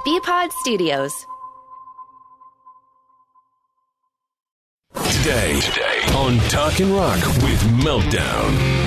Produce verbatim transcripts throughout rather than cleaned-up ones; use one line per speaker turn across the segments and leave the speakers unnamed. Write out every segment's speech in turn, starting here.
B-Pod Studios.
Today, Today on Talkin' Rock with Meltdown.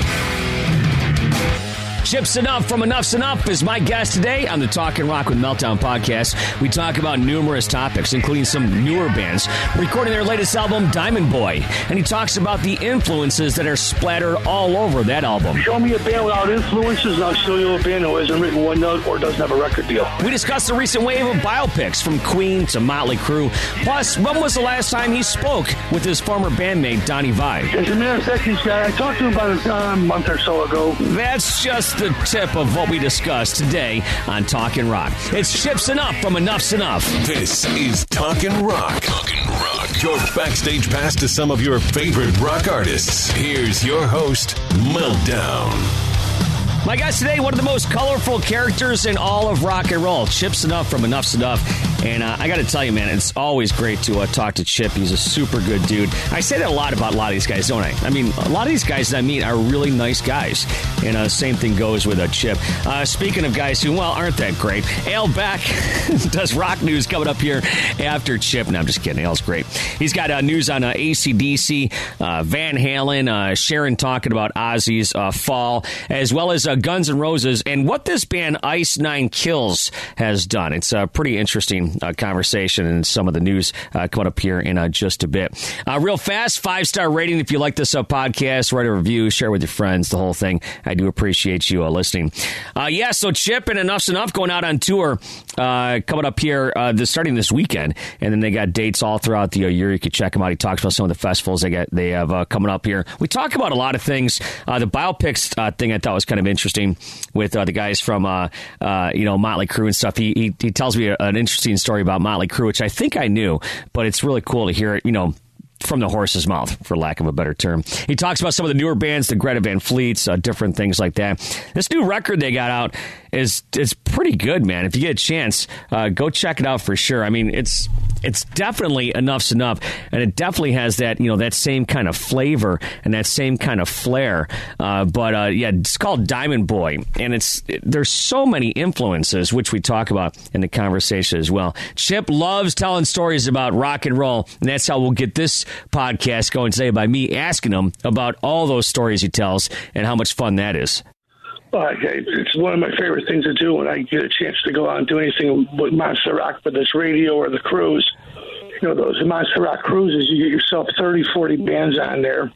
Chip's Enough from Enough's Enough is my guest today on the Talkin' Rock with Meltdown podcast. We talk about numerous topics, including some newer bands recording their latest album, Diamond Boy. And he talks about the influences that are splattered all over that album.
Show me a band without influences, and I'll show you a band who hasn't written one note or doesn't have a record deal.
We discuss the recent wave of biopics from Queen to Motley Crue. Plus, when was the last time he spoke with his former bandmate, Donnie Vie?
As a matter of fact, he's got, I talked to him about a uh, month or so ago.
That's just the tip of what we discussed today on Talkin' Rock. It's Chip's Enough from Enough's Enough.
This is Talkin' Rock. Talkin' Rock. Your backstage pass to some of your favorite rock artists. Here's your host, Meltdown.
My guest today, one of the most colorful characters in all of rock and roll. Chip's Enough from Enough's Enough. And uh, I got to tell you, man, it's always great to uh, talk to Chip. He's a super good dude. I say that a lot about a lot of these guys, don't I? I mean, a lot of these guys that I meet are really nice guys. And uh, same thing goes with uh, Chip. Uh, speaking of guys who, well, aren't that great, Al Beck does rock news coming up here after Chip. No, I'm just kidding. Al's great. He's got uh, news on uh, A C D C, uh, Van Halen, uh, Sharon talking about Ozzy's uh, fall, as well as uh, Guns N' Roses, and what this band Ice Nine Kills has done. It's a pretty interesting uh, conversation and some of the news uh, coming up here in uh, just a bit. Uh, real fast, five-star rating if you like this uh, podcast. Write a review, share with your friends, the whole thing. I do appreciate you uh, listening. Uh, yeah, so Chip and Enough's Enough going out on tour uh, coming up here uh, this, starting this weekend, and then they got dates all throughout the uh, year. You can check them out. He talks about some of the festivals they got they have uh, coming up here. We talk about a lot of things. Uh, the biopics uh, thing I thought was kind of interesting with uh, the guys from, uh, uh, you know, Motley Crue and stuff. He, he he tells me a, an interesting story about Motley Crue, which I think I knew, but it's really cool to hear it, you know, from the horse's mouth, for lack of a better term. He talks about some of the newer bands, the Greta Van Fleets, uh, different things like that. This new record they got out is it's pretty good, man. If you get a chance, uh, go check it out for sure. I mean, it's it's definitely Enough's Enough, and it definitely has that, you know, that same kind of flavor and that same kind of flair. Uh, but uh, yeah, it's called Diamond Boy, and it's it, there's so many influences, which we talk about in the conversation as well. Chip loves telling stories about rock and roll, and that's how we'll get this podcast going today, by me asking him about all those stories he tells and how much fun that is.
Well, it's one of my favorite things to do when I get a chance to go out and do anything with Monster Rock, for this radio or the cruise. You know, those Monster Rock cruises, you get yourself thirty, forty bands on there.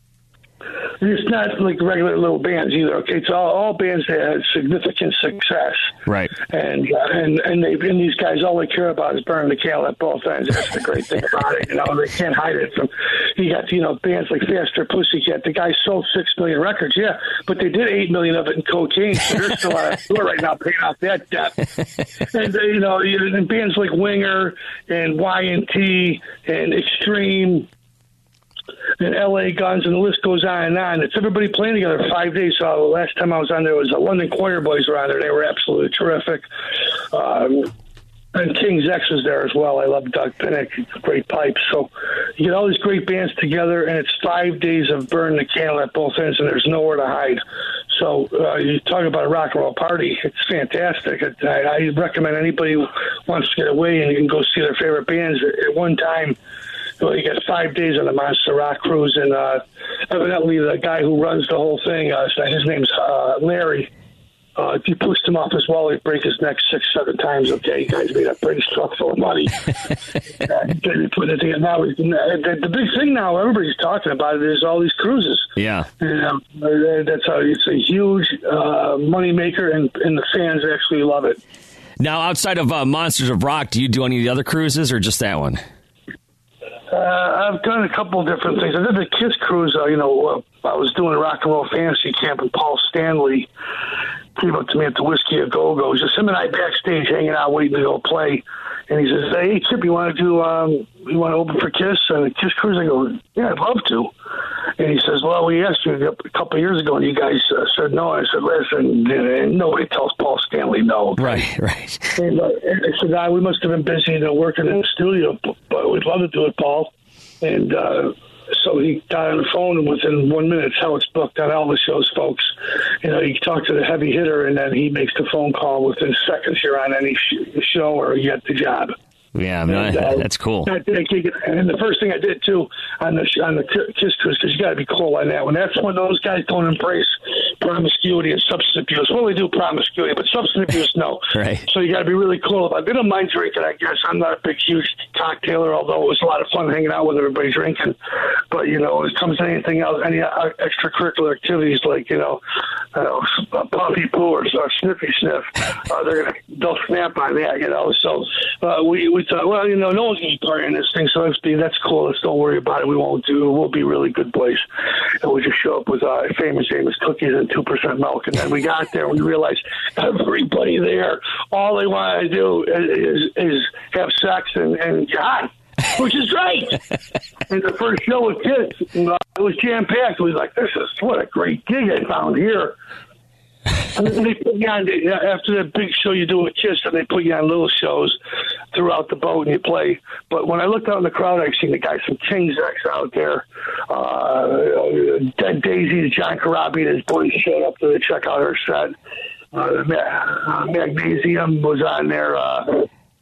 And it's not like regular little bands either. Okay, it's all, all bands that had significant success,
right? And
uh, and and they and these guys, all they care about is burning the candle at both ends. That's the great thing about it. You know, they can't hide it from. You got you know bands like Faster Pussycat. The guy sold six million records, yeah, but they did eight million of it in cocaine. So they're still on a tour right now, paying off that debt. And uh, you know, and bands like Winger and Y and T and Extreme and L A Guns, and the list goes on and on. It's everybody playing together five days. So the last time I was on there was the London Choir Boys were on there. They were absolutely terrific. Um, and King's X was there as well. I love Doug Pinnick, great pipes. So you get all these great bands together, and it's five days of burning the candle at both ends, and there's nowhere to hide. So uh, you talk about a rock and roll party. It's fantastic. It, I, I recommend anybody who wants to get away and you can go see their favorite bands at one time. Well, you get five days on the Monster Rock cruise, and uh, evidently the guy who runs the whole thing, uh, his name's uh, Larry. Uh, if you pushed him off his wall, he'd break his neck six, seven times. Okay, you guys made a British truck full of money. uh, put it together. Now, the, the big thing now, everybody's talking about it, is all these cruises.
Yeah,
and, um, that's how it's a huge uh, money maker, and, and the fans actually love it.
Now, outside of uh, Monsters of Rock, do you do any of the other cruises, or just that one?
Uh, I've done a couple of different things. I did the KISS cruise. Uh, you know, uh, I was doing a rock and roll fantasy camp, and Paul Stanley came up to me at the Whiskey A Go Go. Just him and I backstage hanging out, waiting to go play. And he says, "Hey, Chip, you want to do? Um, you want to open for KISS and the KISS cruise?" I go, "Yeah, I'd love to." And he says, "Well, we asked you a couple of years ago, and you guys uh, said no." I said, "Listen, and nobody tells Paul Stanley no."
Right, right.
And, uh, and I said, "Ah, we must have been busy, you know, working in the studio, but we'd love to do it, Paul." And uh, so he got on the phone, and within one minute, it's how it's booked on all the shows, folks. You know, you talk to the heavy hitter, and then he makes the phone call within seconds. You're on any sh- show or you get the job.
Yeah, man, uh, that's cool.
I did, and the first thing I did too on the on the Kiss Cruise, because you got to be cool on that one. That's when those guys don't embrace promiscuity and substance abuse. Well, they do promiscuity, but substance abuse, no.
Right.
So you got to be really cool about it. They don't mind drinking, I guess. I'm not a big, huge cocktailer, although it was a lot of fun hanging out with everybody drinking. But you know, when it comes to anything else, any extracurricular activities like you know, uh, puppy poo or, or sniffy sniff, uh, they're gonna they'll snap on that. You know, so uh, we. we We thought, well, you know, no one's going to be part in this thing, so that's cool. Let's don't worry about it. We won't do. We'll be a really good place. And we just show up with uh, famous Amos cookies and two percent milk. And then we got there, and we realized everybody there, all they want to do is, is, is have sex and, and yacht, which is great. And the first show with Kiss, you know, it was jam-packed. We was like, this is, what a great gig I found here. And then they put you on, after that big show you do with Kiss, and they put you on little shows throughout the boat and you play. But when I looked out in the crowd, I've seen the guys from King's X out there. Uh, Dead Daisies, John Corabi and his boys showed up to check out her set. Uh, Magnesium was on there. Uh,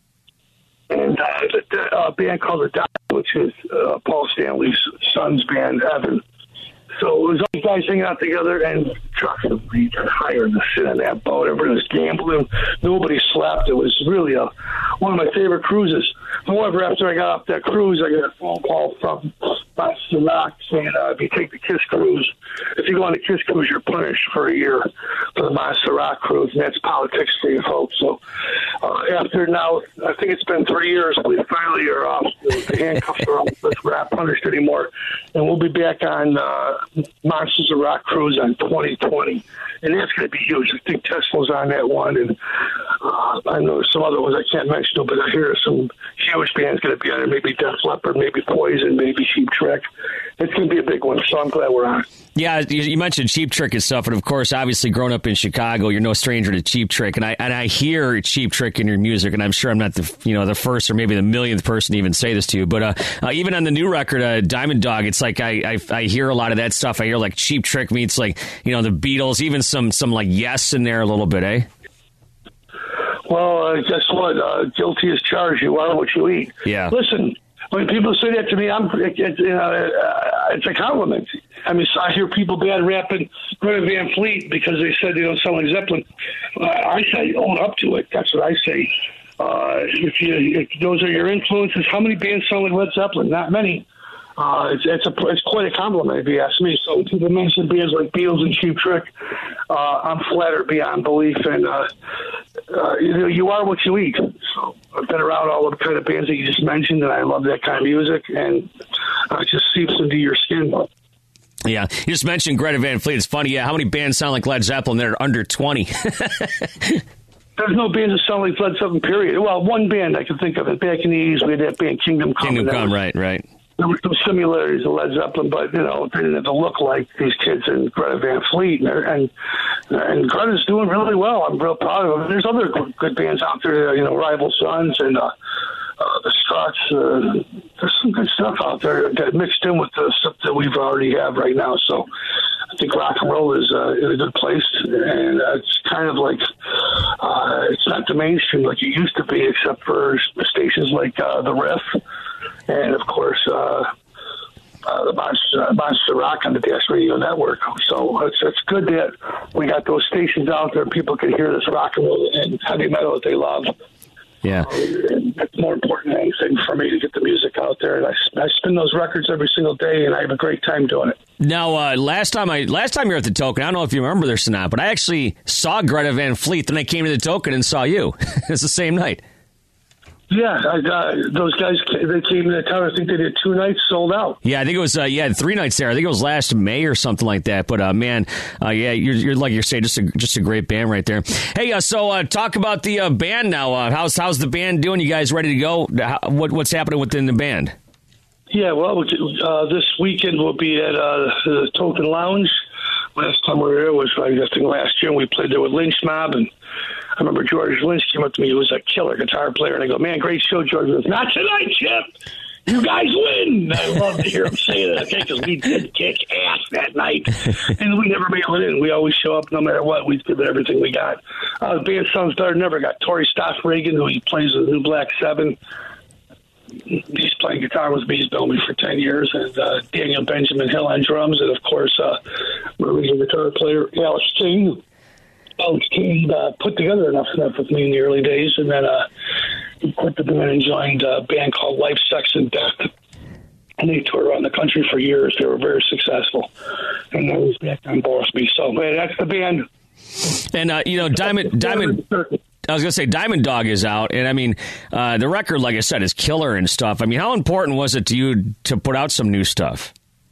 and uh, a band called The Dot, which is uh, Paul Stanley's son's band, Evan. So it was all guys hanging out together, and trucks were hired to sit on that boat. Everybody was gambling. Nobody slept. It was really a, one of my favorite cruises. However, after I got off that cruise, I got a phone call from Monster Rock saying, uh, if you take the Kiss cruise, if you go on the Kiss cruise, you're punished for a year for the Monster Rock cruise, and that's politics for you folks. So uh, after now, I think it's been three years, we finally are off. The handcuffs are off. We're not punished anymore. And we'll be back on uh, Monsters of Rock cruise on twenty twenty. And that's going to be huge. I think Tesla's on that one, and uh, I know some other ones I can't mention, but I hear some huge bands going to be on it. Maybe Def Leppard, maybe Poison, maybe Cheap Trick. It's going to be a big one, so I'm glad we're on it.
Yeah, you mentioned Cheap Trick and stuff, and of course, obviously, growing up in Chicago, you're no stranger to Cheap Trick, and I and I hear Cheap Trick in your music, and I'm sure I'm not the you know the first or maybe the millionth person to even say this to you, but uh, uh, even on the new record, uh, Diamond Dog, it's like I, I I hear a lot of that stuff. I hear like Cheap Trick meets like you know the Beatles, even some some like Yes in there a little bit, eh?
Well, uh, guess what? Uh, guilty as charged. You are what you eat.
Yeah.
Listen, when people say that to me, I'm it, it, you know, uh, it's a compliment. I mean, I hear people bad rapping Greta Van Fleet because they said they don't sound like Zeppelin. Uh, I say own up to it. That's what I say. Uh, if you if those are your influences, how many bands sound like Led Zeppelin? Not many. Uh, it's it's, a, it's quite a compliment if you ask me. So people mention bands like Beatles and Cheap Trick. Uh, I'm flattered beyond belief, and uh, uh, you know, you are what you eat. So I've been around all the kind of bands that you just mentioned, and I love that kind of music, and uh, it just seeps into your skin.
Yeah, you just mentioned Greta Van Fleet. It's funny, yeah. How many bands sound like Led Zeppelin that are under twenty?
There's no bands that sound like Led Zeppelin, period. Well, one band I can think of it. Back in the eighties, we had that band Kingdom Come.
Kingdom Come, right, right.
There were some similarities to Led Zeppelin, but, you know, they didn't have to look like these kids in Greta Van Fleet. And, and, and Greta's doing really well. I'm real proud of them. There's other good bands out there, you know, Rival Sons and uh, uh, the Struts. Uh, there's some good stuff out there that mixed in with the stuff that we've already have right now. So I think rock and roll is uh, in a good place. And uh, it's kind of like, uh, it's not the mainstream like it used to be, except for stations like uh, The Riff. And, of course, uh, uh, the Monster, Monster Rock on the Dash Radio Network. So it's, it's good that we got those stations out there. People can hear this rock and roll and heavy metal that they love.
Yeah.
Uh, it's more important than anything for me to get the music out there. And I, I spin those records every single day, and I have a great time doing it.
Now, uh, last time I last time you were at the Token, I don't know if you remember this or not, but I actually saw Greta Van Fleet. Then I came to the Token and saw you. It's the same night.
Yeah, I, uh, those guys, they came to town. I think they did two nights, sold out.
Yeah, I think it was, uh, yeah, three nights there. I think it was last May or something like that. But, uh, man, uh, yeah, you're, you're like you're saying, just a, just a great band right there. Hey, uh, so uh, talk about the uh, band now. Uh, how's how's the band doing? You guys ready to go? How, what What's happening within the band?
Yeah, well, uh, this weekend we'll be at uh, the Token Lounge. Last time we were there was, I think, last year, and we played there with Lynch Mob, and I remember George Lynch came up to me. He was a killer guitar player, and I go, man, great show, George. He goes, not tonight, Chip. you guys win. I love to hear them say that, okay, because we did kick ass that night. And we never mail it in. We always show up no matter what. We give it everything we got. Uh, the band sounds better than ever. Got Tori Stoff-Reagan, who he plays with the New Black Seven. He's playing guitar with me. He's been with me for ten years. And uh, Daniel Benjamin Hill on drums. And, of course, uh, my original guitar player, Alex King. Alex King uh, put together Enough Enough with me in the early days. And then uh, he quit the band and joined a band called Life, Sex, and Death. And they toured around the country for years. They were very successful. And now he's back on Borsby. So, man, that's the band.
And, uh, you know, Diamond... Diamond I was going to say Diamond Dog is out, and I mean, uh, the record, like I said, is killer and stuff. I mean, how important was it to you to put out some new stuff?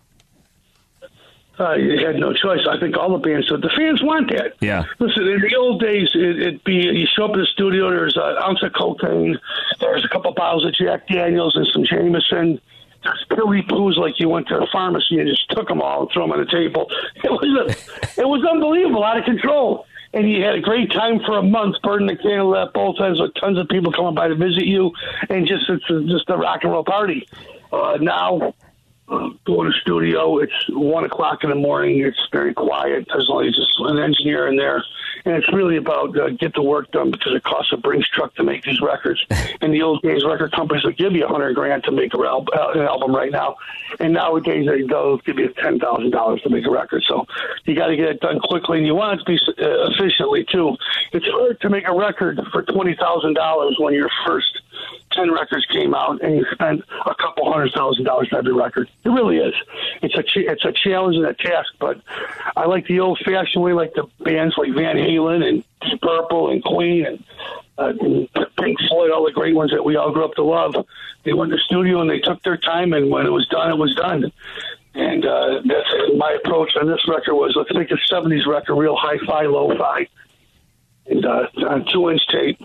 Uh, you had no choice. I think all the bands did. The fans want that.
Yeah.
Listen, in the old days, it, it'd be you show up in the studio, there's an ounce of cocaine, there's a couple bottles of Jack Daniels and some Jameson. There's pilly poos like you went to a pharmacy and just took them all and threw them on the table. It was a, it was unbelievable, out of control. And you had a great time for a month, burning the candle at both ends with tons of people coming by to visit you, and just it's just a rock and roll party. Uh, now, uh, go to the studio, it's one o'clock in the morning, it's very quiet, there's only just an engineer in there, and it's really about uh, get the work done because it costs a Brinks truck to make these records. In the old days, record companies would give you a hundred grand to make a al- an album right now, and nowadays they'll give you ten thousand dollars to make a record. So you got to get it done quickly, and you want it to be uh, efficiently too. It's hard to make a record for twenty thousand dollars when your first ten records came out, and you spent a couple hundred thousand dollars on every record. It really is. It's a ch- it's a challenge and a task, but I like the old-fashioned way, like the bands like Van Halen and Deep Purple and Queen and, uh, and Pink Floyd, all the great ones that we all grew up to love. They went to the studio and they took their time, and when it was done, it was done. And uh, that's my approach on this record was, let's make a seventies record real hi-fi, lo-fi, and uh, on two-inch tape.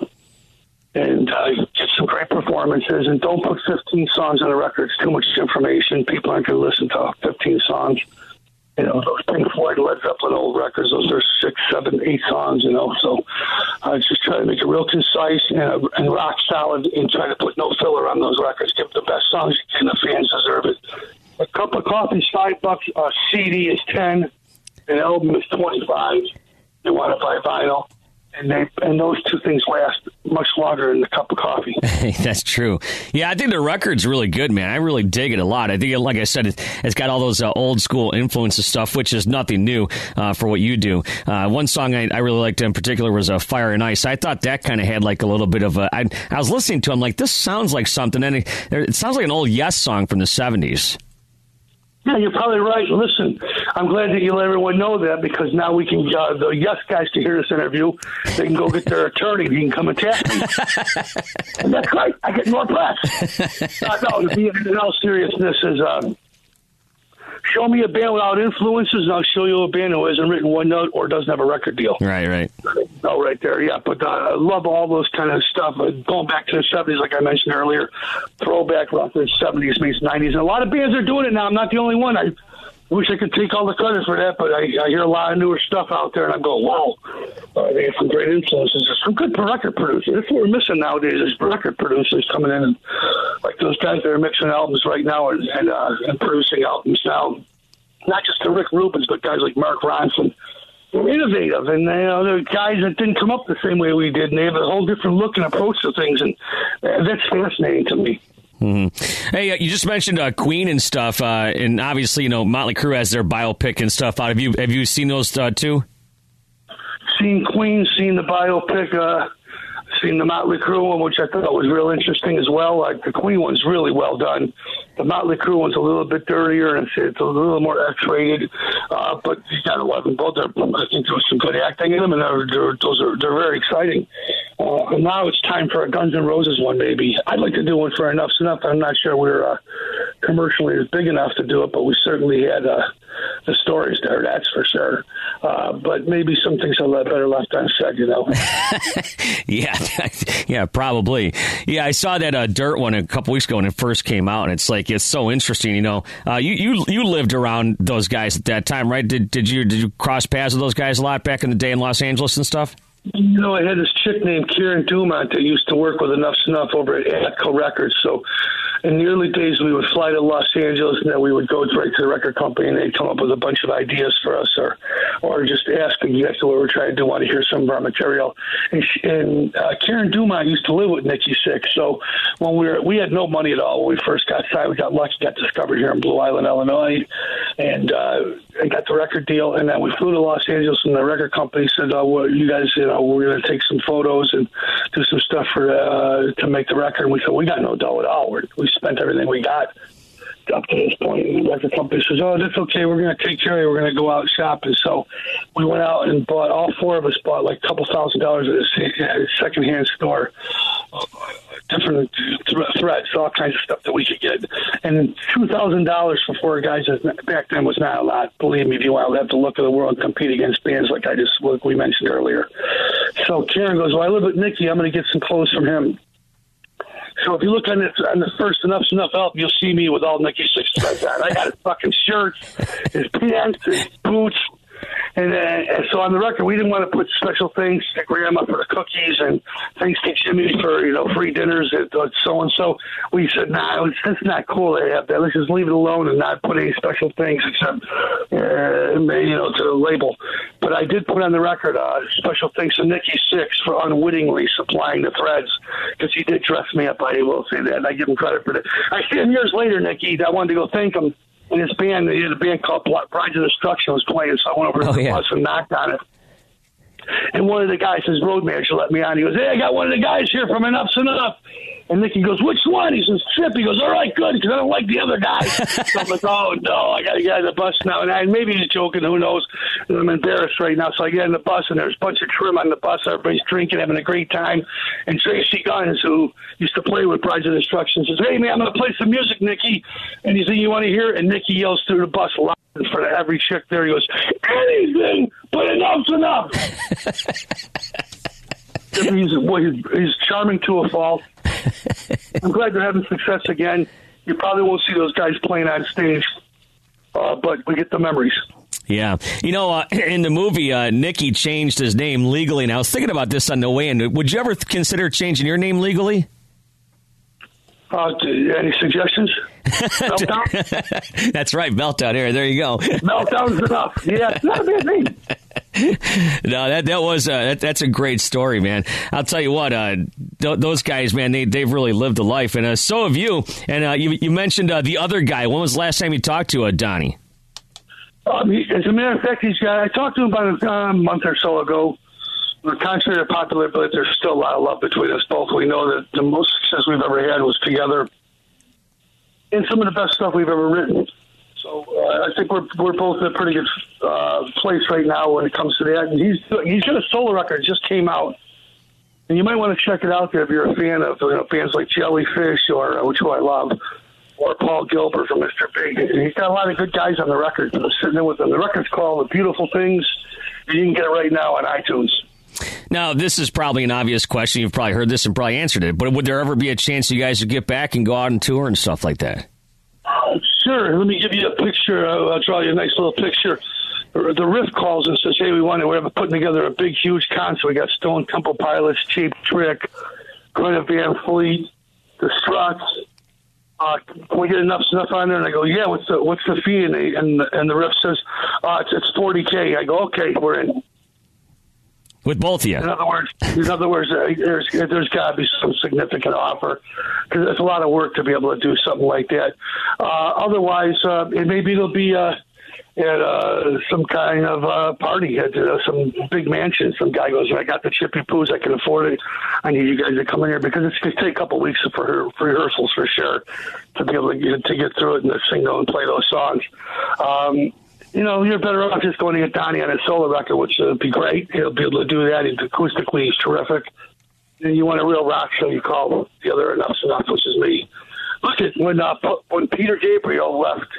And uh, get some great performances, and don't put fifteen songs on a record. It's too much information. People aren't going to listen to fifteen songs. You know, those Pink Floyd, Led Zeppelin old records, those are six, seven, eight songs, you know. So I uh, just try to make it real concise and, uh, and rock solid, and try to put no filler on those records. Give the best songs, and the fans deserve it. A cup of coffee is five bucks. A C D is ten. An album is twenty-five. You want to buy vinyl. And, they, and those two things last much longer than a cup of coffee.
That's true. Yeah, I think the record's really good, man. I really dig it a lot. I think, like I said, it, it's got all those uh, old school influences stuff, which is nothing new uh, for what you do. Uh, one song I, I really liked in particular was uh, Fire and Ice. I thought that kind of had like a little bit of a... I, I was listening to it, I'm like, this sounds like something. And it, it sounds like an old Yes song from the seventies.
Yeah, you're probably right. Listen, I'm glad that you let everyone know that, because now we can, uh, the Yes guys to hear this interview, they can go get their attorney. He can come attack me. And that's right. I get more press. Uh, no, to be in all seriousness is, um, show me a band without influences, and I'll show you a band who hasn't written one note or doesn't have a record deal.
Right, right.
Oh, right there, yeah. But uh, I love all those kind of stuff. Uh, going back to the seventies, like I mentioned earlier, throwback records, seventies meets nineties. And a lot of bands are doing it now. I'm not the only one. I wish I could take all the credit for that, but I, I hear a lot of newer stuff out there, and I'm going, wow, uh, they have some great influences. There's some good record producers. That's what we're missing nowadays, is record producers coming in, and like those guys that are mixing albums right now and, and, uh, and producing albums now. Not just the Rick Rubins, but guys like Mark Ronson. They're innovative, and you know, they're guys that didn't come up the same way we did, and they have a whole different look and approach to things, and uh, that's fascinating to me.
Mm-hmm. Hey, uh, you just mentioned uh, Queen and stuff, uh, and obviously, you know, Motley Crue has their biopic and stuff out. Have you have you seen those uh, too?
Seen Queen, seen the biopic, uh, seen the Motley Crue one, which I thought was real interesting as well. Like the Queen one's really well done. The Motley Crue one's a little bit dirtier, and it's, it's a little more X-rated. Uh, but you got to love them both. They're, I think there was some good acting in them, and they're, they're, those are they're very exciting. Uh, and now it's time for a Guns N' Roses one, maybe. I'd like to do one for Enough's Enough. I'm not sure we're uh, commercially as big enough to do it, but we certainly had uh, the stories there, that's for sure. Uh, but maybe some things are better left unsaid, you know.
yeah, yeah, probably. Yeah, I saw that uh, Dirt one a couple weeks ago when it first came out, and it's like it's so interesting. You know, uh, you you you lived around those guys at that time, right? Did did you did you cross paths with those guys a lot back in the day in Los Angeles and stuff?
You know, I had this chick named Kieran Dumont that used to work with Enough's Enough over at Atco Records. So in the early days, we would fly to Los Angeles, and then we would go right to the record company, and they'd come up with a bunch of ideas for us, or or just ask exactly what we're trying to do, want to hear some of our material. And, she, and uh, Karen Dumont used to live with Nikki Sixx, so when we were we had no money at all when we first got signed. We got lucky, got discovered here in Blue Island, Illinois, and uh, and got the record deal. And then we flew to Los Angeles, and the record company said, "Oh, well, you guys, you know, we're going to take some photos and do some stuff for uh, to make the record." And we said, "We got no dough at all. We're, we spent everything we got up to this point." And the record company says, "Oh, that's okay. We're going to take care of you. We're going to go out shopping." So we went out and bought, all four of us bought like a couple thousand dollars at a secondhand store, uh, different th- threads, all kinds of stuff that we could get. And two thousand dollars for four guys back then was not a lot. Believe me, if you want to have to look at the world and compete against bands like I just, like we mentioned earlier. So Karen goes, "Well, I live with Nicky. I'm going to get some clothes from him." So if you look on the, on the first Enough's Enough album, you'll see me with all Nikki Sixx on. I got his fucking shirts, his pants, his boots. And, uh, and so on the record, we didn't want to put special things to Grandma for the cookies and things to Jimmy for, you know, free dinners and so and so. We said, nah, it's, it's not cool to have that. Let's just leave it alone and not put any special things except, uh, you know, to the label. But I did put on the record uh, special things to Nikki Sixx for unwittingly supplying the threads, because he did dress me up. I will say that, and I give him credit for that. I see him years later, Nikki. I wanted to go thank him. And his band, he had a band called Brides of Destruction was playing, so I went over to
oh,
the
yeah.
bus and knocked on it. And one of the guys, his road manager, let me on. He goes, "Hey, I got one of the guys here from Enough's Enough." And Nicky goes, "Which one?" He says, "Chip." He goes, "All right, good, because I don't like the other guy." So I'm like, "Oh, no, I got to get on the bus now." And I, maybe he's joking, who knows. And I'm embarrassed right now. So I get on the bus, and there's a bunch of trim on the bus. Everybody's drinking, having a great time. And Tracy Guns, who used to play with Brides of Destruction, says, "Hey, man, I'm going to play some music, Nicky." And he said, "You want to hear it?" And Nicky yells through the bus loud in front of every chick there. He goes, "Anything but enough's enough." He's, well, he's, he's charming to a fault. I'm glad they're having success again. You probably won't see those guys playing on stage, uh, but we get the memories.
Yeah. You know, uh, in the movie, uh, Nicky changed his name legally, and I was thinking about this on the way in. Would you ever consider changing your name legally? Uh,
any suggestions? Meltdown?
That's right, Meltdown. Here, there you go.
Meltdown's enough. Yeah, it's not a bad name.
No, that that was uh, that, that's a great story, man. I'll tell you what, uh, th- those guys, man, they they've really lived a life, and uh, so have you. And uh, you you mentioned uh, the other guy. When was the last time you talked to uh, Donnie?
Um, he, as a matter of fact, he's got. I talked to him about a uh, month or so ago. Contrary to popular belief, there's still a lot of love between us both. We know that the most success we've ever had was together, and some of the best stuff we've ever written. So uh, I think we're we're both in a pretty good uh, place right now when it comes to that. And he's he's got a solo record just came out, and you might want to check it out there if you're a fan of you know, bands like Jellyfish or uh, which I love, or Paul Gilbert from Mister Big. And he's got a lot of good guys on the record. So sitting there with him. The record's called "The Beautiful Things." And you can get it right now on iTunes.
Now, this is probably an obvious question. You've probably heard this and probably answered it. But would there ever be a chance you guys would get back and go out and tour and stuff like that?
Uh, sure. Let me give you a picture. I'll, I'll draw you a nice little picture. The Riff calls and says, "Hey, we want to, we're putting together a big, huge concert. We got Stone Temple Pilots, Cheap Trick, Greta Van Fleet, the Struts. Uh, can we get enough stuff on there?" And I go, "Yeah, what's the what's the fee?" And, they, and, and the Riff says, uh, it's, it's forty K. I go, "Okay, we're in."
With both of you.
In other words, in other words, uh, there's there's got to be some significant offer, because it's a lot of work to be able to do something like that. Uh, otherwise, uh, it maybe it'll be uh, at uh, some kind of uh, party at uh, some big mansion. Some guy goes, "I got the chippy poos, I can afford it. I need you guys to come in here," because it's going to take a couple of weeks for, her, for rehearsals for sure to be able to get, to get through it and to sing and play those songs. Um, You know, you're better off just going to get Donnie on his solo record, which would be great. He'll be able to do that. He's acoustically, he's terrific. And you want a real rock show, you call the other Enough's Enough, which is me. Look at when uh, when Peter Gabriel left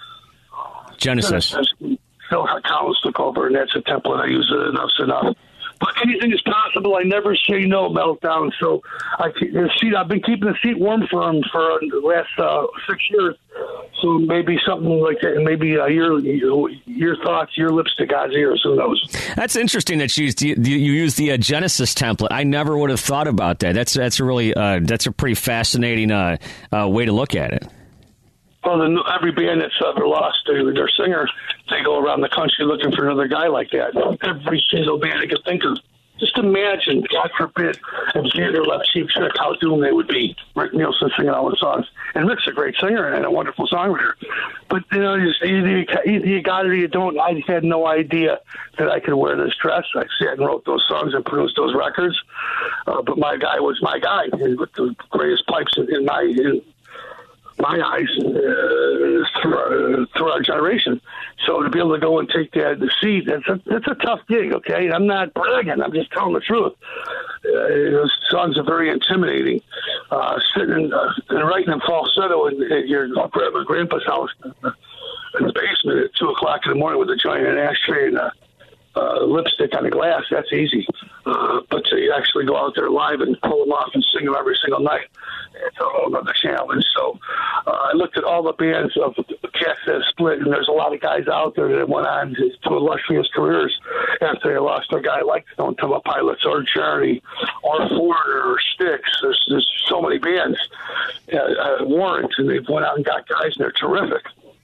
Genesis,
Genesis Phil Collins took over, and that's a template I use at Enough's Enough. But anything is possible. I never say no, Meltdown. So I keep the seat. I've been keeping the seat warm for him for the last uh, six years. So maybe something like that. Maybe uh, your your thoughts, your lips to God's ears. Who knows? That's
interesting that you you, you use the uh, Genesis template. I never would have thought about that. That's that's a really uh, that's a pretty fascinating uh, uh, way to look at it.
Well, the, every band that's ever lost their, their singer, they go around the country looking for another guy like that. Every single band I could think of. Just imagine, God forbid, if Xander left Cheap Trick, how doomed they would be. Rick Nielsen singing all the songs. And Rick's a great singer and a wonderful songwriter. But, you know, just, either, you, either you got it or you don't. I had no idea that I could wear this dress. I sat and wrote those songs and produced those records. Uh, but my guy was my guy, with the greatest pipes in, in my... In, my eyes uh, through, our, through our generation. So to be able to go and take that the seat, that's a, that's a tough gig, okay? I'm not bragging. I'm just telling the truth. Uh, those songs are very intimidating. Uh, sitting and, uh, and writing in falsetto in, in your grandma, grandpa's house in the basement at two o'clock in the morning with a joint and an ashtray and a uh, lipstick on the glass, that's easy. Uh, but to actually go out there live and pull them off and sing them every single night, it's a whole other challenge. So uh, I looked at all the bands of the cats that split, and there's a lot of guys out there that went on to, to illustrious careers after they lost their guy, like Stone Temple Pilots or Journey or Foreigner or Styx. There's, there's so many bands. Uh, uh, Warrant, and they've went out and got guys, and they're terrific.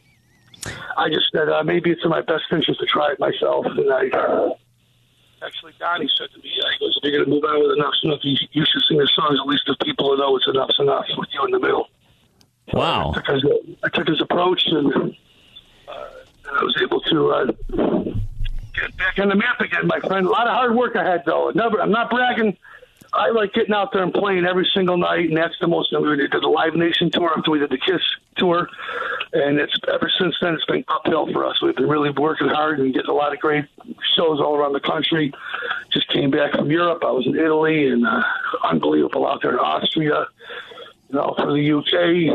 I just said uh, maybe it's in my best interest to try it myself, and I... Uh, Actually, Donnie said to me, uh, he goes, if you're going to move on with Enough's Enough, you, you should sing the songs at least if people will know it's Enough's Enough with you in the middle. So
wow.
I took, his, I took his approach, and uh, I was able to uh, get back on the map again, my friend. A lot of hard work I had, though. Never, I'm not bragging. I like getting out there and playing every single night, and that's the most. We did the Live Nation tour after we did the Kiss tour, and it's ever since then it's been uphill for us. We've been really working hard and getting a lot of great shows all around the country. Just came back from Europe. I was in Italy, and uh, unbelievable out there in Austria, you know, for the U K.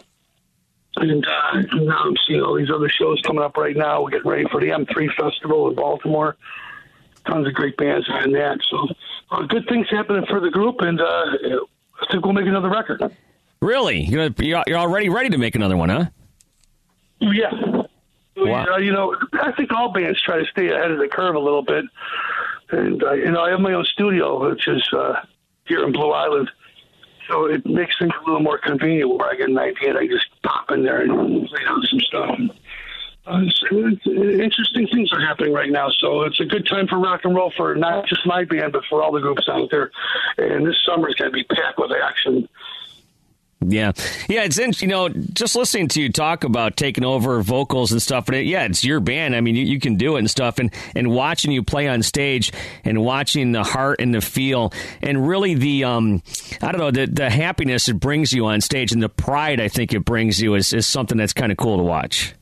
And uh, now I'm seeing all these other shows coming up right now. We're getting ready for the M three Festival in Baltimore. Tons of great bands in that. So uh, good things happening for the group, and uh, I think we'll make another record.
Really? You're, you're already ready to make another one, huh?
Yeah.
Wow.
Uh, you know, I think all bands try to stay ahead of the curve a little bit. And, uh, you know, I have my own studio, which is uh, here in Blue Island. So it makes things a little more convenient where I get an idea and I just pop in there and lay down some stuff. Uh, it's, it's, interesting things are happening right now, so it's a good time for rock and roll for not just my band, but for all the groups out there. And this summer is going to be packed with action.
Yeah. Yeah, it's in, you know, just listening to you talk about taking over vocals and stuff, but it, yeah, it's your band. I mean, you, you can do it and stuff, and, and watching you play on stage and watching the heart and the feel and really the, um, I don't know, the, the happiness it brings you on stage and the pride I think it brings you is, is something that's kind of cool to watch.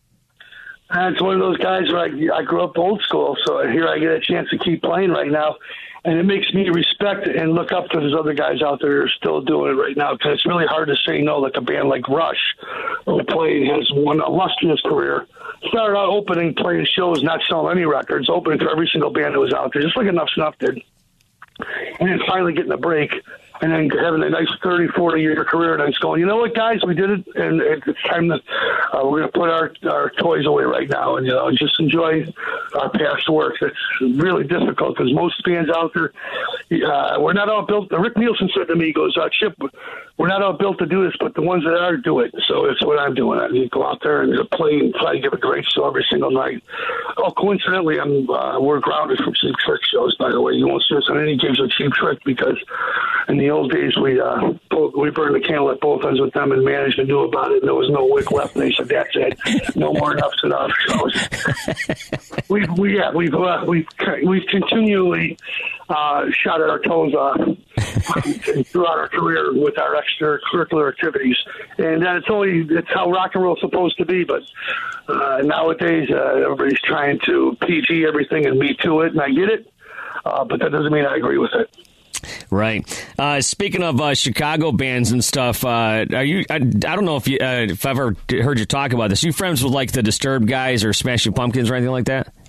It's one of those guys where I, I grew up old school, so here I get a chance to keep playing right now. And it makes me respect and look up to those other guys out there who are still doing it right now, because it's really hard to say no. Like a band like Rush, who played, has one illustrious career. Started out opening, playing shows, not selling any records, opening for every single band that was out there, just like Enough's Enough did. And then finally getting a break, and then having a nice thirty, forty-year career, and then it's going, you know what, guys, we did it, and it's time to, uh, we're going to put our, our toys away right now and, you know, just enjoy our past work. It's really difficult because most bands out there, uh, we're not all built, Rick Nielsen said to me, he goes, uh, Chip, we're not all built to do this, but the ones that are do it. So it's what I'm doing. I mean, go out there and play and try to give a great show every single night. Oh, coincidentally, I'm, uh, we're grounded from Cheap Trick shows, by the way. You won't see us on any gigs with Cheap Trick because in the old days, we uh, we burned the candle at both ends with them, and management knew about it, and there was no wick left, and they said, that's it. No more Enough's Enough shows. we've, we, yeah, we've, uh, we've, we've continually uh, shot at our toes off throughout our career with our extracurricular activities. And that it's only, it's how rock and roll is supposed to be, but uh, nowadays uh, everybody's trying to P G everything and Me Too it, and I get it, uh, but that doesn't mean I agree with it.
Right. Uh, speaking of uh, Chicago bands and stuff, uh, are you? I, I don't know if you, uh, if I've ever heard you talk about this. Are you friends with like the Disturbed guys or Smashing Pumpkins or anything like that?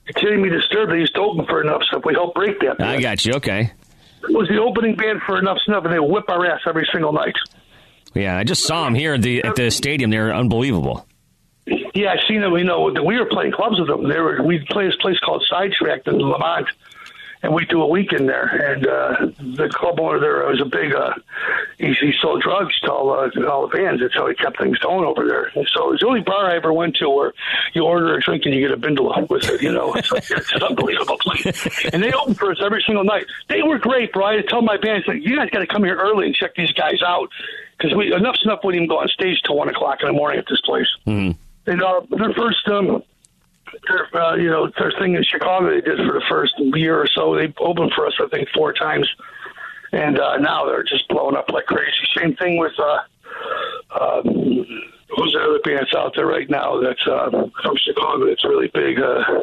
Kidding Me Disturbed, they used to open for Enough Snuff. We helped break that band.
I got you. Okay.
It was the opening band for Enough Snuff, and they would whip our ass every single night.
Yeah, I just saw them here at the at the stadium. They're unbelievable.
Yeah, I seen them. You know, we were playing clubs with them. They were. We'd play this place called Sidetrack in Lamont, and we do a weekend there. And uh, the club owner there was a big. Uh, he, he sold drugs to all, uh, to all the bands. That's how he kept things going over there. And so it was the only bar I ever went to where you order a drink and you get a bindle with it. You know, it's, like, it's an unbelievable place. And they opened for us every single night. They were great, bro. I had to tell my band, like, you guys got to come here early and check these guys out because we Enough Snuff wouldn't even go on stage till one o'clock in the morning at this place.
Mm-hmm.
And uh, their first, um, their, uh, you know, their thing in Chicago they did for the first year or so. They opened for us, I think, four times. And uh, now they're just blowing up like crazy. Same thing with, uh, uh, who's the other bands out there right now that's uh, from Chicago that's really big? Uh,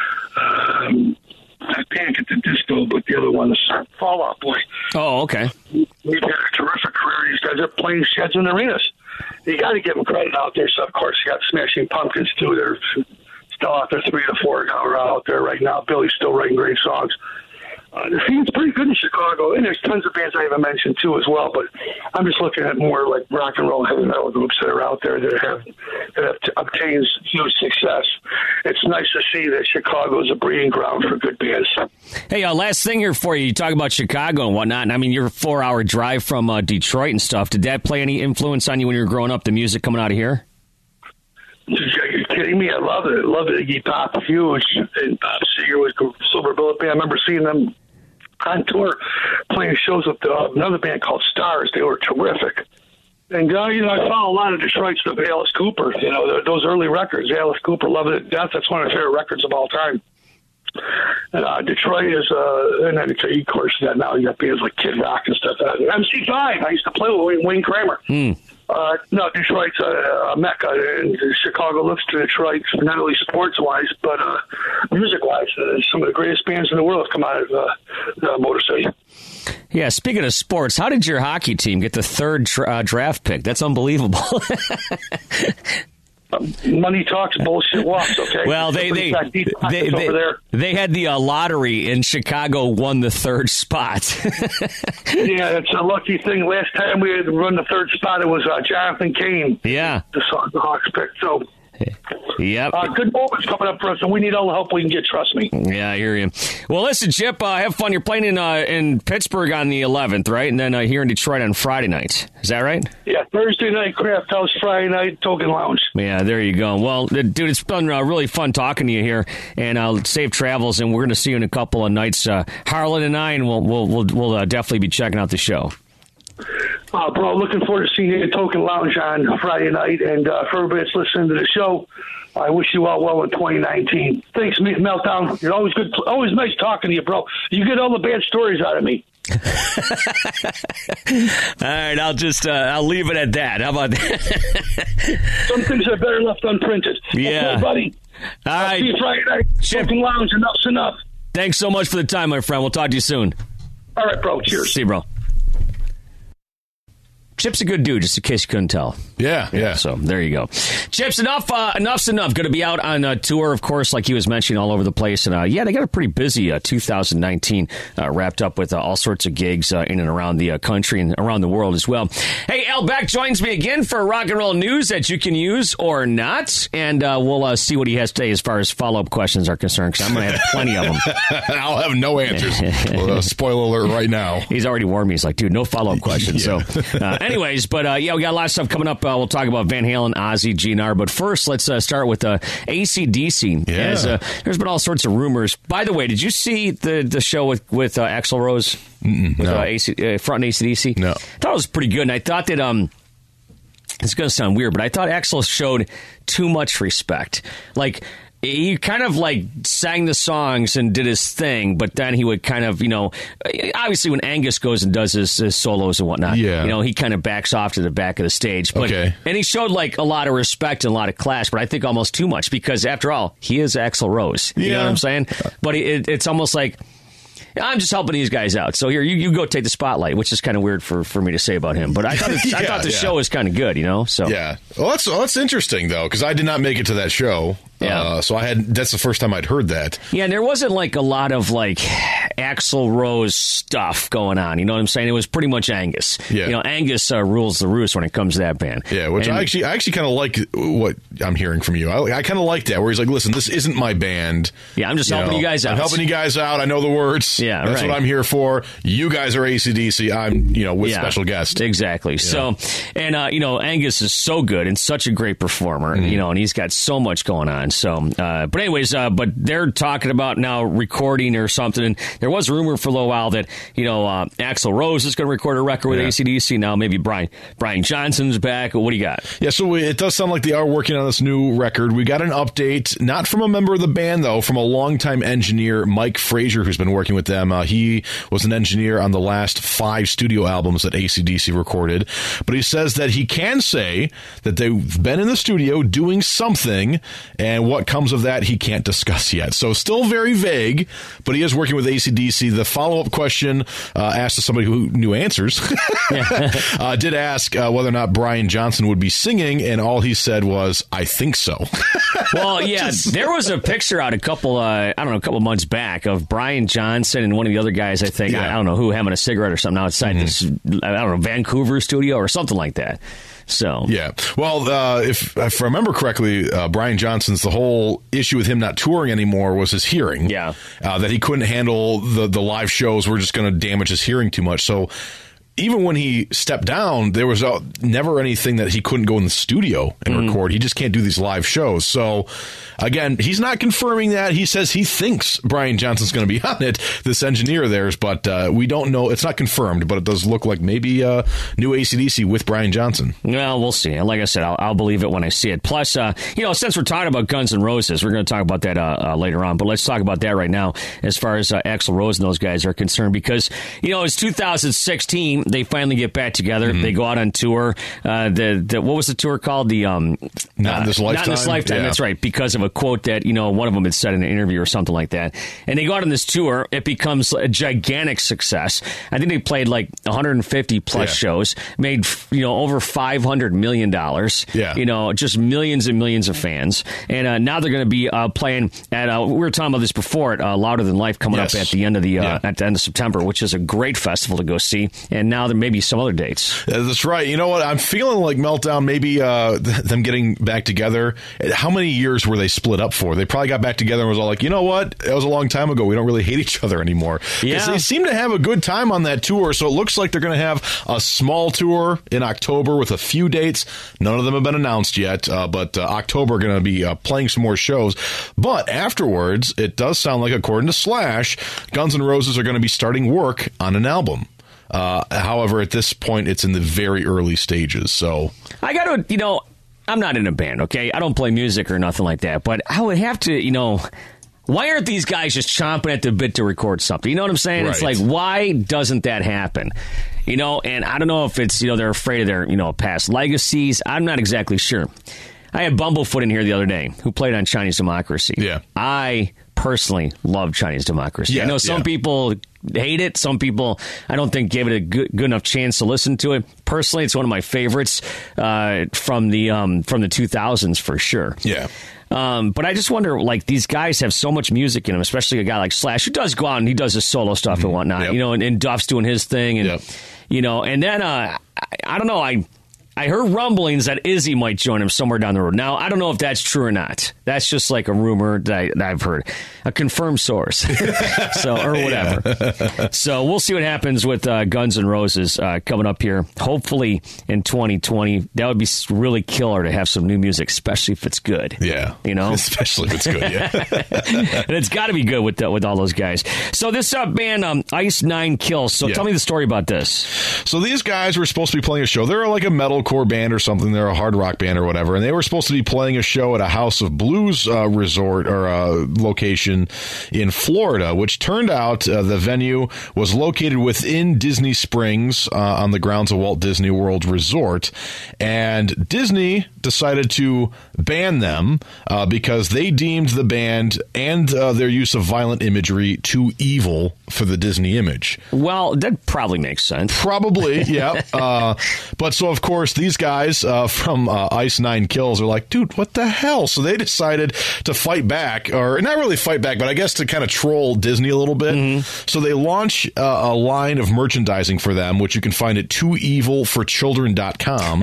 um, I Panic at the Disco, but the other one is Fall Out Boy.
Oh, okay.
We've had a terrific career. These guys are playing sheds in arenas. You got to give them credit out there. So, of course, you got Smashing Pumpkins, too. They're still out there, three to four hour out there right now. Billy's still writing great songs. Uh, the scene's pretty good in Chicago, and there's tons of bands I haven't mentioned, too, as well. But I'm just looking at more like rock and roll heavy metal groups that are out there that have that have t- obtained huge success. It's nice to see that Chicago is a breeding ground for good bands.
Hey, uh, last thing here for you. You talk about Chicago and whatnot, and I mean, you're a four-hour drive from uh, Detroit and stuff. Did that play any influence on you when you were growing up, the music coming out of here?
You're kidding me? I love it. I love it. Iggy Pop, huge. And Bob Seger with Silver Bullet Band. I remember seeing them on tour playing shows with uh, another band called Stars. They were terrific. And, uh, you know, I follow a lot of Detroit stuff. Alice Cooper, you know, those early records. Alice Cooper, Love It to Death. That's one of my favorite records of all time. And uh, Detroit is, uh, and then, of course, that now you got bands like Kid Rock and stuff. Uh, M C five, I used to play with Wayne Kramer.
Mm.
Uh, no, Detroit's a, a mecca, and Chicago looks to Detroit not only sports-wise, but uh, music-wise. Uh, some of the greatest bands in the world have come out of uh, uh, Motor City.
Yeah, speaking of sports, how did your hockey team get the third tra- uh, draft pick? That's unbelievable.
Money talks, bullshit walks, okay?
Well, they they they, they, they had the uh, lottery, and Chicago won the third spot.
Yeah, it's a lucky thing. Last time we had run the third spot, it was uh, Jonathan Kane.
Yeah.
The, the Hawks picked, so...
Yep.
Uh, good moments coming up for us, and we need all the help we can get, trust me.
Yeah, I hear you. Well, listen, Chip, uh, have fun. You're playing in uh, in Pittsburgh on the eleventh, right? And then uh, here in Detroit on Friday night. Is that right?
Yeah, Thursday night, Craft House, Friday night, Token Lounge.
Yeah, there you go. Well, dude, it's been uh, really fun talking to you here, and uh, safe travels, and we're going to see you in a couple of nights. Uh, Harlan and I, and we'll, we'll, we'll, we'll uh, definitely be checking out the show.
Uh, bro, looking forward to seeing you at Token Lounge on Friday night. And uh, for everybody that's listening to the show, I wish you all well in twenty nineteen. Thanks, Meltdown. You're always good, always nice talking to you, bro. You get all the bad stories out of me.
All right, I'll just uh, I'll leave it at that. How about that?
Some things are better left unprinted.
Yeah,
okay, buddy.
All
I'll
right,
see you Friday night. Token Lounge. Enough's enough.
Thanks so much for the time, my friend. We'll talk to you soon.
All right, bro. Cheers.
See you, bro. Chip's a good dude, just in case you couldn't tell.
Yeah, yeah. yeah.
So there you go. Chip's enough. Uh, enough's enough. Going to be out on a tour, of course, like he was mentioning, all over the place. And uh, yeah, they got a pretty busy uh, two thousand nineteen uh, wrapped up with uh, all sorts of gigs uh, in and around the uh, country and around the world as well. Hey, Al Beck joins me again for rock and roll news that you can use or not, and uh, we'll uh, see what he has to say as far as follow up questions are concerned. Because I'm going to have plenty of them.
I'll have no answers. Well, uh, spoiler alert right now.
He's already warned me. He's like, dude, no follow up questions.
Yeah.
So, uh, anyways, but uh, yeah, we got a lot of stuff coming up. Uh, we'll talk about Van Halen, Ozzy, G N R. But first, let's uh, start with uh, A C D C.
Yeah.
As, uh, there's been all sorts of rumors. By the way, did you see the, the show with, with uh, Axl Rose?
Mm-mm,
with
no.
uh, A C, uh, front A C D C?
No. I
thought it was pretty good, and I thought that... um. It's going to sound weird, but I thought Axl showed too much respect. Like, he kind of, like, sang the songs and did his thing, but then he would kind of, you know, obviously when Angus goes and does his, his solos and whatnot,
yeah.
you know, he kind of backs off to the back of the stage. But,
okay.
And he showed, like, a lot of respect and a lot of class, but I think almost too much because, after all, he is Axl Rose. You
yeah.
know what I'm saying? But it, it's almost like... I'm just helping these guys out. So here, you, you go take the spotlight, which is kind of weird for, for me to say about him. But I thought it,
yeah,
I thought the
yeah.
show was kind of good, you know. So
yeah, well, that's well, that's interesting though, because I did not make it to that show.
Yeah.
Uh, so I had that's the first time I'd heard that.
Yeah, and there wasn't like a lot of like Axl Rose stuff going on. You know what I'm saying? It was pretty much Angus.
Yeah.
You know, Angus uh, rules the roost when it comes to that band.
Yeah, which
And-
I actually I actually kind of like what I'm hearing from you. I, I kind of like that, where he's like, listen, this isn't my band.
Yeah, I'm just
You
helping
know,
you guys out.
I'm helping you guys out. I know the words.
Yeah,
That's
right.
what I'm here for. You guys are A C D C. I'm, you know, with
Yeah,
special guest.
Exactly. So, and, uh, you know, Angus is so good and such a great performer,
Mm-hmm.
you know, and he's got so much going on. So, uh, but anyways, uh, but they're talking about now recording or something. And there was a rumor for a little while that, you know, uh, Axl Rose is going to record a record with
Yeah.
A C D C. Now maybe Brian, Brian Johnson's back. What do you got?
Yeah, so we, it does sound like they are working on this new record. We got an update, not from a member of the band, though, from a longtime engineer, Mike Frazier, who's been working with them. Uh, he was an engineer on the last five studio albums that A C D C recorded. But he says that he can say that they've been in the studio doing something, and what comes of that he can't discuss yet. So still very vague, but he is working with A C D C. The follow-up question uh, asked to somebody who knew answers uh, did ask uh, whether or not Brian Johnson would be singing, and all he said was, I think so.
Well, yeah, there was a picture out a couple, uh, I don't know, a couple months back of Brian Johnson and one of the other guys, I think,
Yeah.
I, I don't know who, having a cigarette or something outside this, I don't know, Vancouver studio or something like that. So,
Yeah. Well, uh, if, if I remember correctly, uh, Brian Johnson's, the whole issue with him not touring anymore was his hearing.
Yeah.
Uh, that he couldn't handle the, the live shows were just going to damage his hearing too much. So even when he stepped down, there was uh, never anything that he couldn't go in the studio and
Mm-hmm.
record. He just can't do these live shows. So, again, he's not confirming that. He says he thinks Brian Johnson's going to be on it, this engineer of theirs, but uh, we don't know. It's not confirmed, but it does look like maybe uh, new A C D C with Brian Johnson.
well, we'll see. Like I said, I'll, I'll believe it when I see it. Plus, uh, you know, since we're talking about Guns N' Roses, we're going to talk about that uh, uh, later on, but let's talk about that right now as far as uh, Axl Rose and those guys are concerned, because, you know, it's two thousand sixteen. They finally get back together.
Mm-hmm.
They go out on tour. Uh, the, the What was the tour called? The um,
Not in This
uh, Not in
Lifetime?
This Lifetime.
Yeah.
That's right. Because of a quote that, you know, one of them had said in an interview or something like that. And they go out on this tour. It becomes a gigantic success. I think they played like one hundred fifty plus
Yeah.
shows, made, you know, over five hundred million dollars.
Yeah.
You know, just millions and millions of fans. And uh, now they're going to be uh, playing at, uh, we were talking about this before, at uh, Louder Than Life coming
Yes.
up at the end of the, uh,
Yeah.
at the end of September, which is a great festival to go see. And now there may be some other dates.
Yeah, that's right. You know what? I'm feeling like Meltdown, maybe uh, th- them getting back together. How many years were they split up for? They probably got back together and was all like, you know what? It was a long time ago. We don't really hate each other anymore. 'Cause
Yeah.
they seem to have a good time on that tour. So it looks like they're going to have a small tour in October with a few dates. None of them have been announced yet, uh, but uh, October going to be uh, playing some more shows. But afterwards, it does sound like, according to Slash, Guns N' Roses are going to be starting work on an album. Uh, however, at this point, it's in the very early stages. So,
I got to, you know, I'm not in a band, okay? I don't play music or nothing like that, but I would have to, you know, why aren't these guys just chomping at the bit to record something? You know what I'm saying? It's
Right.
like, why doesn't that happen? You know, and I don't know if it's, you know, they're afraid of their, you know, past legacies. I'm not exactly sure. I had Bumblefoot in here the other day who played on Chinese Democracy.
Yeah.
I personally love Chinese Democracy.
Yeah,
I know some
yeah.
people hate it. Some people, I don't think, gave it a good, good enough chance to listen to it. Personally, it's one of my favorites uh, from the um, from the two thousands for sure.
yeah.
Um, but I just wonder, like, these guys have so much music in them, especially a guy like Slash, who does go out and he does his solo stuff and whatnot,
Yep.
you know, and, and Duff's doing his thing. And,
Yep.
you know, and then, uh, I, I don't know, I I heard rumblings that Izzy might join him somewhere down the road. Now, I don't know if that's true or not. That's just like a rumor that, I, that I've heard. A confirmed source. so, or whatever. So we'll see what happens with uh, Guns N' Roses uh, coming up here, hopefully in twenty twenty. That would be really killer to have some new music, especially if it's good.
Yeah.
You know?
Especially if it's good, yeah.
And it's got to be good with the, with all those guys. So this uh, band, um, Ice Nine Kills. So
Yeah.
tell me the story about this.
So these guys were supposed to be playing a show. They're like a metalcore band or something. They're a hard rock band or whatever. And they were supposed to be playing a show at a House of Blues uh, resort or uh, location in Florida, which turned out uh, the venue was located within Disney Springs uh, on the grounds of Walt Disney World Resort. And Disney decided to ban them uh, because they deemed the band and uh, their use of violent imagery too evil for the Disney image.
Well, that probably makes sense.
Probably, yeah. Uh, but so, of course, these guys uh, from uh, Ice Nine Kills are like, dude, what the hell? So they decided to fight back, or not really fight back, but I guess to kind of troll Disney a little bit. Mm-hmm. So they launch uh, a line of merchandising for them, which you can find at too evil for children dot com.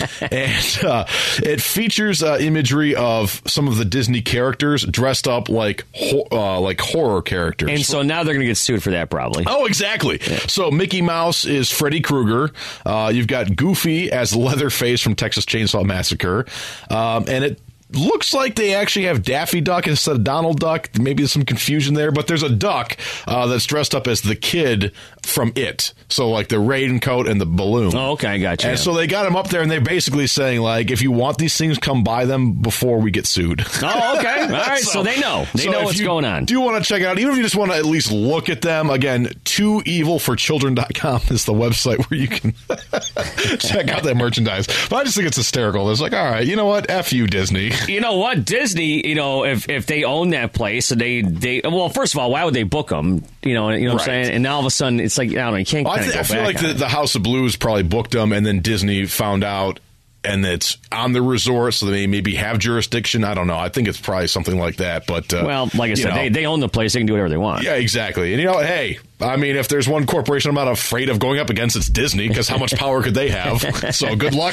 And uh, it features uh, imagery of some of the Disney characters dressed up like ho- uh, like horror characters.
And so now they're going to get sued for that, probably.
Oh, exactly. Yeah. So Mickey Mouse is Freddy Krueger. Uh, you've got Goofy as Leatherface from Texas Chainsaw Massacre. Um, and it looks like they actually have Daffy Duck instead of Donald Duck. Maybe there's some confusion there, but there's a duck uh, that's dressed up as the kid from It. So like the raincoat and the balloon.
Oh, okay, I got you.
And so they got him up there, and they're basically saying, like, if you want these things, come buy them before we get sued.
Oh, okay. All right, so, so they know. They so know what's going on.
Do you want to check it out? Even if you just want to at least look at them, again, too evil for children dot com is the website where you can check out that merchandise. But I just think it's hysterical. It's like, all right, you know what? F you, Disney.
You know what? Disney, you know, if if they own that place, and they, they well, first of all, why would they book them? You know, you know what right. I'm saying? And now all of a sudden, it's like, I don't know, you can't
well,
kind
I, th-
of go
I feel
back
like the, the House of Blues probably booked them, and then Disney found out, and it's on the resort, so they maybe have jurisdiction. I don't know. I think it's probably something like that. But uh,
well, like I said, they, they own the place. They can do whatever they want.
Yeah, exactly. And, you know, hey, I mean, if there's one corporation I'm not afraid of going up against, it's Disney, because how much power could they have? So good luck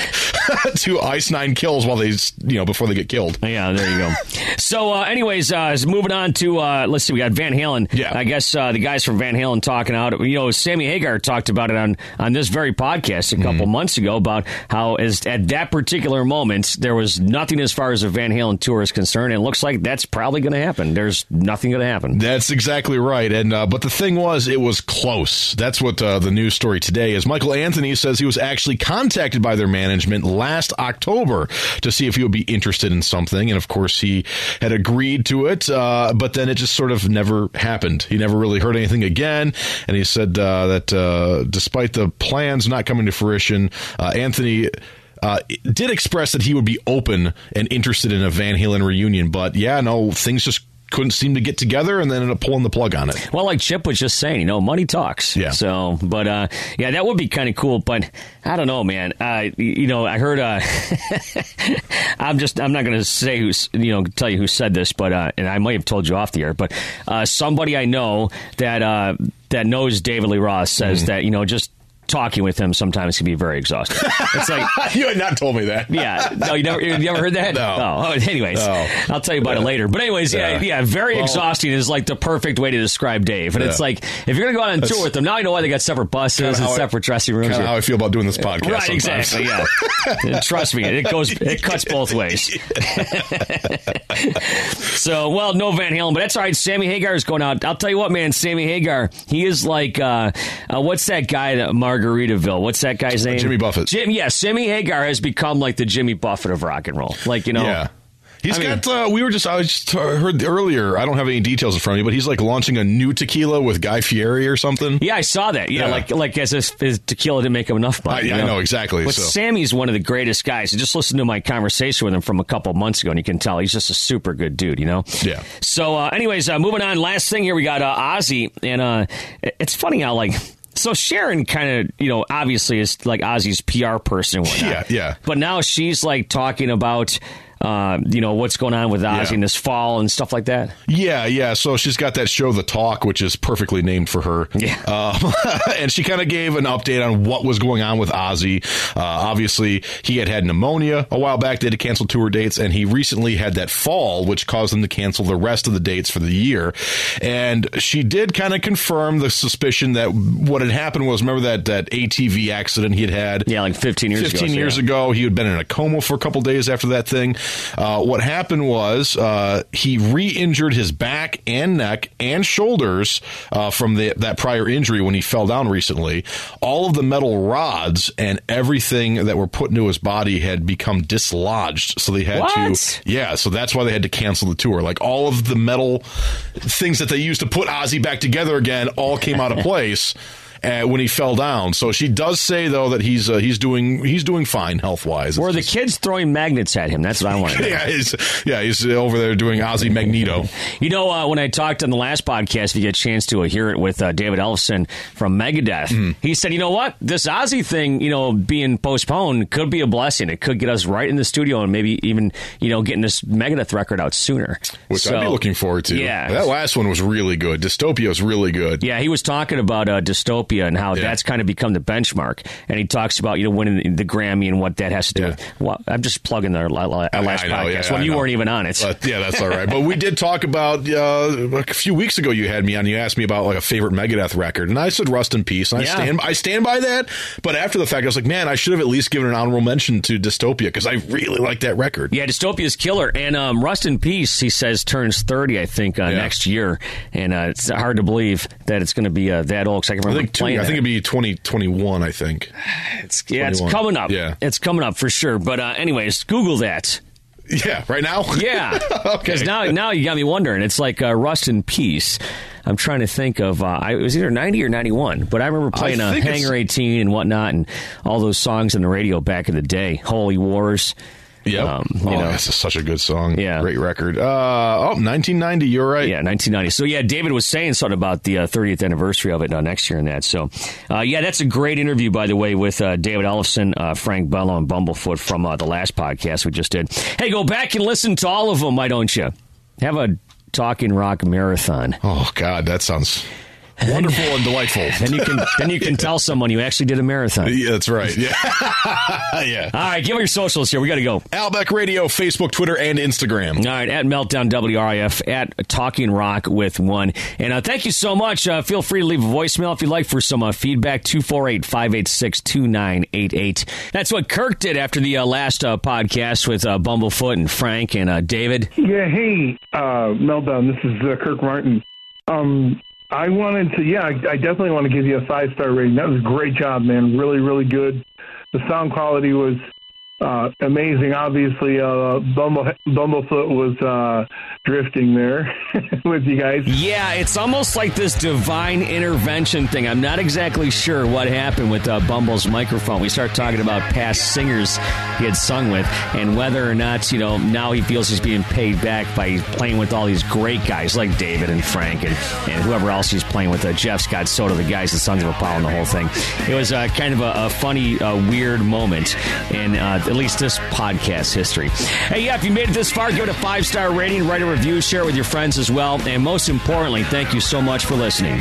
to Ice Nine Kills while they, you know, before they get killed.
Yeah, there you go. So, uh, anyways, uh, moving on to, uh, let's see, we got Van Halen.
Yeah.
I guess uh, the guys from Van Halen talking out. You know, Sammy Hagar talked about it on, on this very podcast a couple mm. months ago about how as, at that particular moment, there was nothing as far as the Van Halen tour is concerned. And it looks like that's probably going to happen. There's nothing going to happen.
That's exactly right. And uh, but the thing was, it was close. That's what uh, the news story today is. Michael Anthony says he was actually contacted by their management last October to see if he would be interested in something. And, of course, he had agreed to it, uh, but then it just sort of never happened. He never really heard anything again. And he said uh, that uh, despite the plans not coming to fruition, uh, Anthony Uh, did express that he would be open and interested in a Van Halen reunion. But, yeah, no, things just couldn't seem to get together, and then ended up pulling the plug on it.
Well, like Chip was just saying, you know, money talks.
Yeah.
So, but, uh, yeah, that would be kind of cool. But I don't know, man. Uh, you know, I heard, uh, I'm just, I'm not going to say who's, you know, tell you who said this, but, uh, and I might have told you off the air, but uh, somebody I know that, uh, that knows David Lee Roth says mm. that, you know, just talking with him sometimes can be very exhausting. It's like
you had not told me that.
Yeah, no, you never, you never heard that.
No.
Oh, anyways, no. I'll tell you about yeah. it later. But anyways, yeah, yeah, yeah very well, exhausting is like the perfect way to describe Dave. And yeah. it's like if you're gonna go on a tour with them, now I know why they got separate buses and separate I, dressing rooms.
Kind of how I feel about doing this podcast.
Right,
sometimes.
exactly. Yeah, trust me, it goes, it cuts both ways. So, well, no Van Halen, but that's all right. Sammy Hagar is going out. I'll tell you what, man, Sammy Hagar, he is like, uh, uh, what's that guy that Margaritaville? What's that guy's name?
Jimmy Buffett.
Jim, yeah, Sammy Hagar has become like the Jimmy Buffett of rock and roll. Like, you know.
Yeah. He's
I
got, mean, uh, we were just, I was just heard earlier, I don't have any details in front of me, but he's like launching a new tequila with Guy Fieri or something.
Yeah, I saw that. Yeah, yeah. like like as if his tequila didn't make him enough money.
I,
you know?
I know, exactly.
But
so.
Sammy's one of the greatest guys. I just listened to my conversation with him from a couple months ago, and you can tell he's just a super good dude, you know?
Yeah.
So, uh, anyways, uh, moving on. Last thing here, we got uh, Ozzy, and uh, it's funny how, like, so Sharon kind of, you know, obviously is like Ozzy's P R person and whatnot.
Yeah, yeah.
But now she's like talking about, uh, you know, what's going on with Ozzy
yeah.
in this fall and stuff like that.
Yeah, yeah. So she's got that show, The Talk, which is perfectly named for her.
Yeah.
Um, and she kind of gave an update on what was going on with Ozzy. Uh, obviously, he had had pneumonia a while back. They had to cancel tour dates, and he recently had that fall, which caused them to cancel the rest of the dates for the year. And she did kind of confirm the suspicion that what had happened was, remember that, that A T V accident he had had?
Yeah, like fifteen years
fifteen
ago.
fifteen years
yeah.
ago. He had been in a coma for a couple days after that thing. Uh, what happened was uh, he re-injured his back and neck and shoulders uh, from the, that prior injury when he fell down recently. All of the metal rods and everything that were put into his body had become dislodged. So they had
what?
to, yeah, so that's why they had to cancel the tour. Like all of the metal things that they used to put Ozzy back together again all came out of place. uh, when he fell down. So she does say though that he's uh, he's doing he's doing fine health wise.
Were the kids throwing magnets at him? That's what I want to know.
yeah, he's, yeah, he's over there doing Ozzy Magneto.
You know, uh, when I talked on the last podcast, if you get a chance to uh, hear it with uh, David Ellefson from Megadeth, mm. he said, you know what? This Ozzy thing, you know, being postponed could be a blessing. It could get us right in the studio and maybe even, you know, getting this Megadeth record out sooner.
Which
so,
I'd be looking forward to.
Yeah.
That last one was really good. Dystopia was really good.
Yeah, he was talking about uh, Dystopia and how
yeah.
that's kind of become the benchmark. And he talks about, you know, winning the Grammy and what that has to do
yeah.
with. Well, I'm just plugging our, our last
I, I know,
podcast
yeah,
when
I
you
know.
weren't even on it.
But, yeah, that's all right. But we did talk about, uh, a few weeks ago you had me on, you asked me about like a favorite Megadeth record. And I said Rust in Peace. And I,
yeah.
stand, I stand by that. But after the fact, I was like, man, I should have at least given an honorable mention to Dystopia because I really like that record.
Yeah, Dystopia's killer. And um, Rust in Peace, he says, turns thirty, I think, uh,
yeah.
next year. And uh, it's hard to believe that it's going to be uh, that old. I can remember
I think, two,
playing
I think
that.
it'd be twenty twenty-one, I think.
It's, yeah, it's coming up.
Yeah.
It's coming up for sure. But uh, anyways, Google that.
Yeah, right now?
Yeah.
Okay.
Because now, now you got me wondering. It's like uh, Rust in Peace. I'm trying to think of, uh, I, it was either ninety or ninety-one, but I remember playing
I
uh,
think
Hangar eighteen and whatnot and all those songs on the radio back in the day. Holy Wars.
Yep.
Um, you
oh,
know.
that's such a good song.
Yeah.
Great record. Uh, oh, nineteen ninety, you're right.
Yeah, nineteen ninety. So, yeah, David was saying something about the uh, thirtieth anniversary of it uh, next year and that. So, uh, yeah, that's a great interview, by the way, with uh, David Ellefson, uh, Frank Bello, and Bumblefoot from uh, the last podcast we just did. Hey, go back and listen to all of them, why don't you? Have a Talking Rock marathon.
Oh, God, that sounds wonderful and delightful.
Then you can then you can tell someone you actually did a marathon.
Yeah, that's right. Yeah. yeah.
All right, give me your socials here. We got to go.
Outback Radio, Facebook, Twitter, and Instagram.
All right, at Meltdown W R I F, at Talking Rock with one. And uh, thank you so much. Uh, feel free to leave a voicemail if you'd like for some uh, feedback, two four eight, five eight six, two nine eight eight. That's what Kirk did after the uh, last uh, podcast with uh, Bumblefoot and Frank and uh, David.
Yeah, hey, uh, Meltdown, this is uh, Kirk Martin. Um, I wanted to, yeah, I, I definitely want to give you a five-star rating. That was a great job, man. Really, really good. The sound quality was uh, amazing. Obviously, uh, Bumble, Bumblefoot was uh, drifting there with you guys.
Yeah, it's almost like this divine intervention thing. I'm not exactly sure what happened with uh, Bumble's microphone. We start talking about past singers he had sung with and whether or not, you know, now he feels he's being paid back by playing with all these great guys like David and Frank and, and whoever else he's playing with, uh, Jeff Scott Soto, the guys, the Sons of Apollo, and the whole thing. It was uh, kind of a, a funny, uh, weird moment in uh, at least this podcast history. Hey, yeah, if you made it this far, give it a five-star rating, write a review, share it with your friends as well, and most importantly, thank you so much for listening.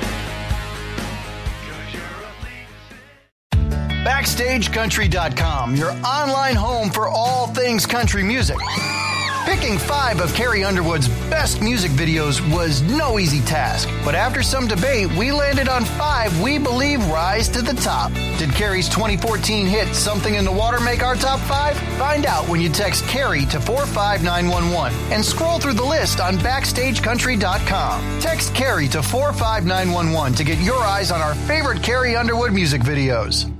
Backstage Country dot com, your online home for all things country music. Picking five of Carrie Underwood's best music videos was no easy task, but after some debate, we landed on five we believe rise to the top. Did Carrie's twenty fourteen hit Something in the Water make our top five? Find out when you text Carrie to four five nine one one and scroll through the list on Backstage Country dot com. Text Carrie to four five nine one one to get your eyes on our favorite Carrie Underwood music videos.